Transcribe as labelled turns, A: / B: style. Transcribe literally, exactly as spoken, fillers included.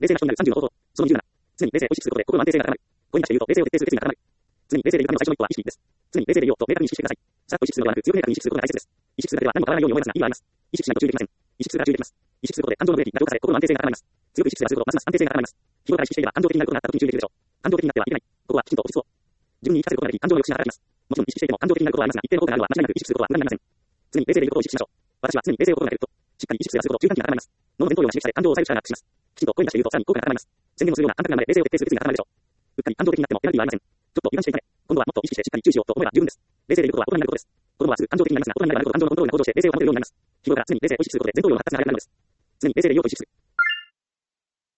A: 冷静な人になるさんじゅうの方法。そのにじゅうなな。常に冷静を意識することで心の安定性が高まる。語に出して言うと、冷静を徹底する決意が高まる。常に冷静でいるための最初の一歩は意識です。常に冷静でいようと明確に意識してください。さらっと意識するのではなく、強く明確に意識することが大切です。意識するだけでは何も変わらないように思いますが、意味はあります。意識しないと注意できません。意識するから注意できます。意識することで感情のブレーキが浄化され、心の安定性が高まります。強く意識すればするほどますます安定性が高まります。日頃から意識していれば感情的になることがあった時に注意できるでしょう。感情的になってはいけない。ここはきちんと落ち着こう。自分に言い聞かせることができ、感情の抑止が働きます。もちろん意識していても感情的になることはありますが、一定の効果があるのは間違いなく意識することは無駄になりません。常に冷静でいることを意識しましょう。私は常に冷静を心がけると、しっかり意識すればするほど中間期が高まります。脳の前頭葉が刺激され感情を抑える力がアップします。きちんと声に出して言うとさらに効果が高まります。宣言をするような感覚が生まれ、冷静を徹底する決意が高まるでしょう。うっかり感情的になってもペナルティはありません。ちょっと油断していたね。今度はもっと意識してしっかり注意しようと思えば十分です。冷静でいることは大人になることです。子供はすぐ感情的になりますが、大人になればなるほど感情のコントロールが向上して冷静を保てるようになります。日頃から常に冷静を意識することで前頭葉の発達が早くなるのです。常に冷静でいようと意識する。